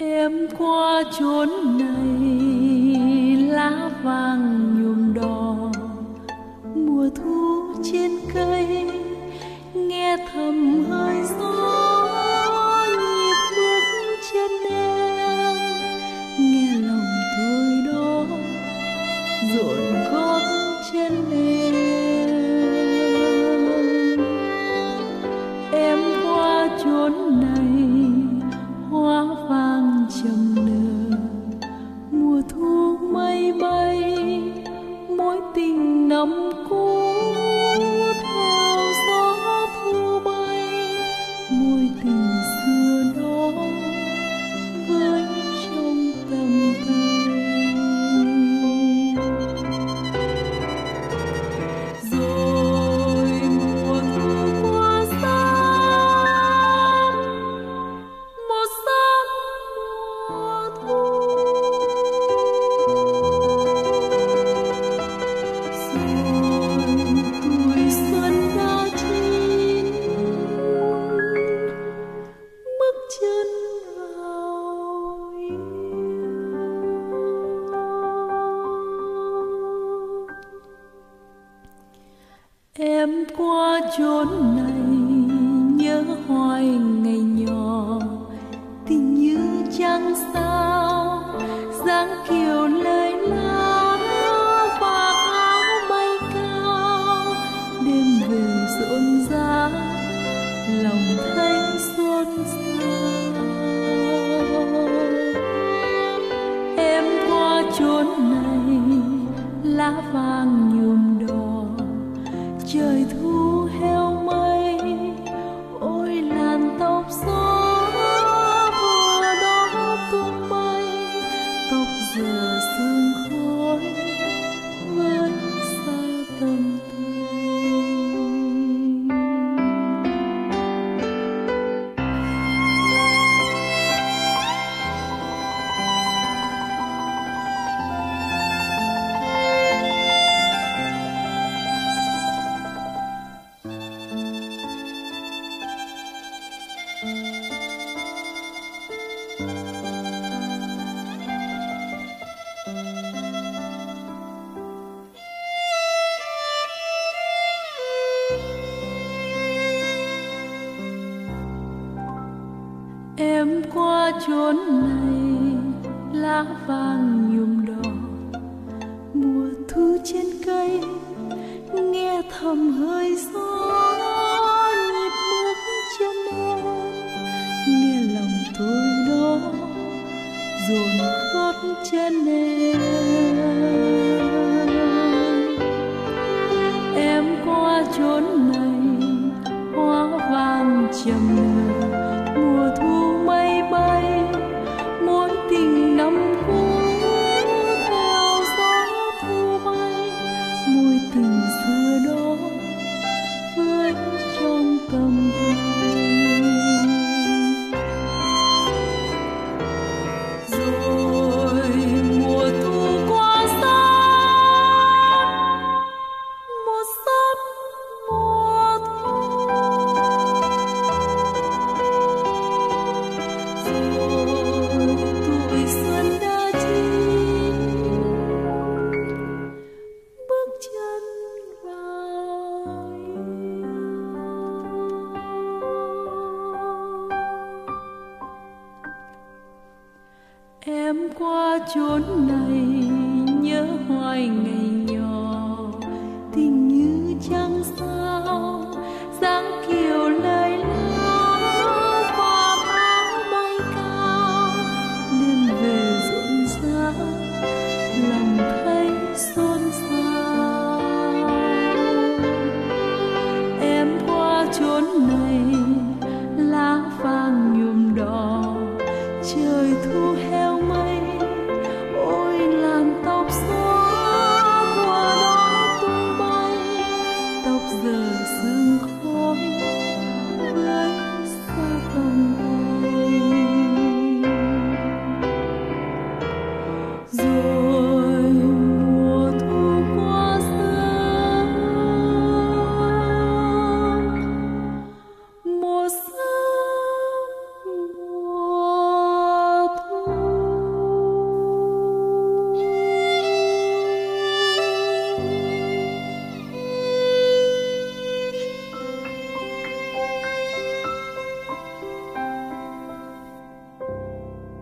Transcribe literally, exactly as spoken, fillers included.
Em qua chốn này lá vàng nhuộm đỏ, mùa thu trên cây nghe thầm hơi gió nhịp bước chân em, nghe lòng tôi đó dội gót chân em. Em qua chốn này hoa vàng trầm nở, mùa thu mây bay mối tình năm cũ theo gió thu bay, mối tình xưa đó với trong tầm tay. Rồi mùa thu qua sớm, một sớm mùa thu. Rồi tuổi xuân đã chín, bước chân vào yêu. Em qua chốn này nhớ hoài ngày nhỏ, tình như trăng sao dáng kiều lơi lá và áo bay cao. Đêm về rộn rã lòng thấy xôn xao. Em qua chốn này lá vàng nhuộm đỏ, trời thu heo mây ôi làn tóc gió vừa đó tung bay, tóc giờ sương khói với xa tầm tay. Em qua chốn này lá vàng nhuộm đỏ, mùa thu trên cây nghe thầm hơi gió nhịp bước chân em, nghe lòng tôi đó dồn gót chân em. Em qua chốn này hoa vàng trầm nở, mùa thu mây bay mối tình năm cũ theo gió thu bay, mối tình xưa đó với trong tầm tay. Rồi mùa thu qua sớm, một sớm mùa thu. Rồi tuổi xuân đã chín, bước chân vào yêu. Em qua chốn này